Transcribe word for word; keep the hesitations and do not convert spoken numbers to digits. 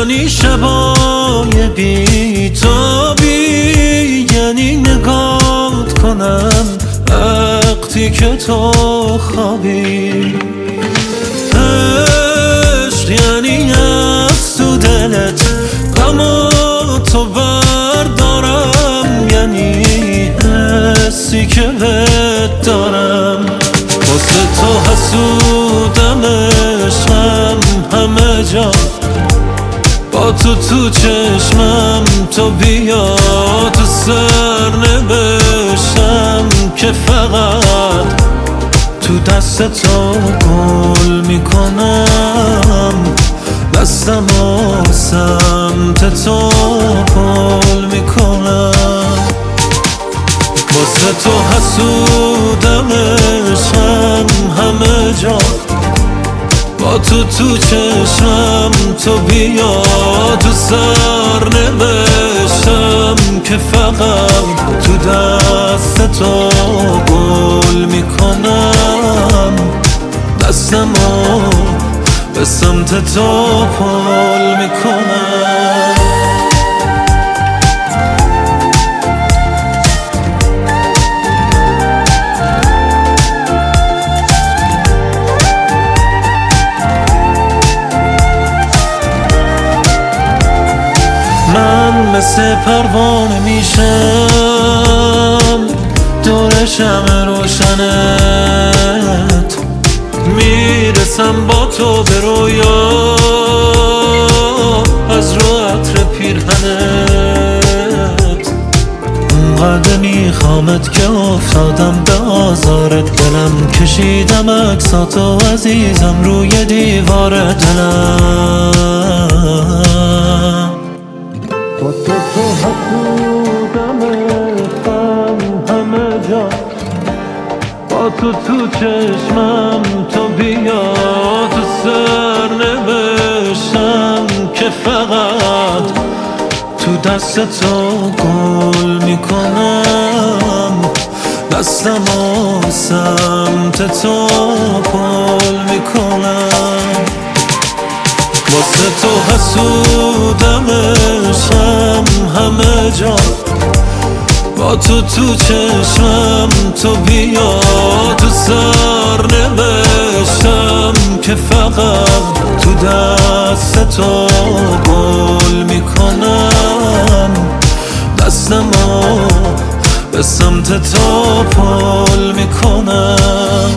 یعنی شبای بی تابی، یعنی نگات کنم وقتی که تو خوابی. عشق یعنی از تو دلت غم تو بردارم، یعنی حسی که بهت دارم. واسه تو حسودم، عشقم همه جا، با تو تو چشمم، تو بیا تو سر نوشتم که فقط تو دست تو گل میکنم، دستم و سمت تو پل میکنم. واسه تو حسودم، عشقم همه جا، با تو تو چشمم، تو بیا تو سر نوشتم که فقط تو دست تو گل میکنم، دستمو به سمت تو پل میکنم. من مثل پروانه میشم دور شمع روشنت، میرسم با تو به رویا از رو عطر پیرهنت. اونقدر میخوامت که افتادم به آزار دلم، کشیدم عکساتو عزیزم روی دیوار دلم. با تو تو حسودم، عشقم همه جا، با تو تو چشمم، تو بیا تو سر نوشتم که فقط تو دست تو گل میکنم، دستم و سمت تو پل میکنم. واسه تو حسودم، عشقم همه جا، با تو تو چشمم، تو بیا تو سر نوشتم که فقط تو دست تو گل میکنم، دستمو به سمت تو پل میکنم.